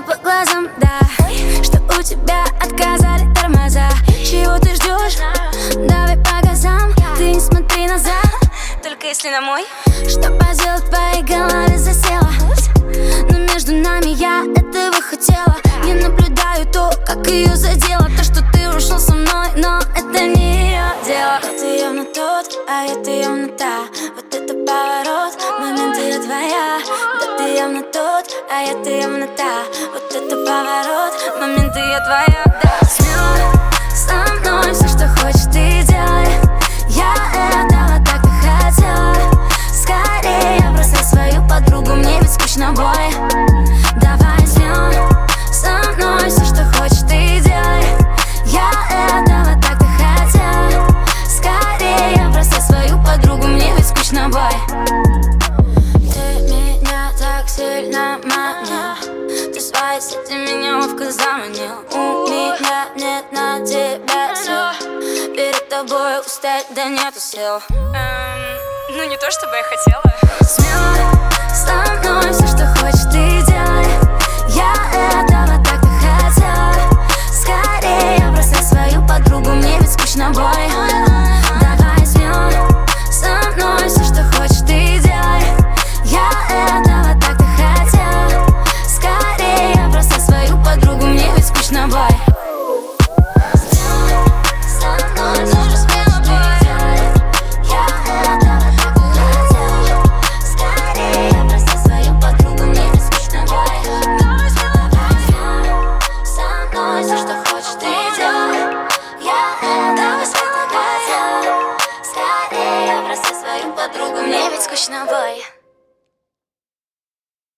Видно по глазам, да, что у тебя отказали тормоза. Чего ты ждешь? Давай по газам, ты не смотри назад, только если на мой. Что поделать, в твоей голове засела, но между нами я этого хотела. Я наблюдаю то, как ее задело, то, что ты ушел со мной, но это не ее дело. Ты явно тот, а я ты явно та. Вот это поворот, моменты я твоя. Да ты явно тот, а я ты явно та. Вот это поворот, моменты я твоя. Да, смело со мной, все, что хочешь, ты делай. Я этого так и хотела. Скорее бросай свою подругу, мне ведь скучно, бой. Давай смело со мной, все, что хочешь, ты делай. Я этого так и хотела. Скорее бросай свою подругу, мне ведь скучно, бой. Ты меня так сильно манил, ты своей сети меня ловко заманил. У меня нет на тебя сил, перед тобой устоять, да нету сил. Ну не то, чтобы я хотела. Смело со мной, все, что хочешь, ты делай. Я этого так и хотела. Скорее бросай свою подругу, мне ведь скучно, бой. Давай смело со мной, все, что хочешь, ты делай. Я этого так и хотела. Скорее бросай свою подругу, мне ведь скучно, бой. Подруга, мне ведь скучно, бой.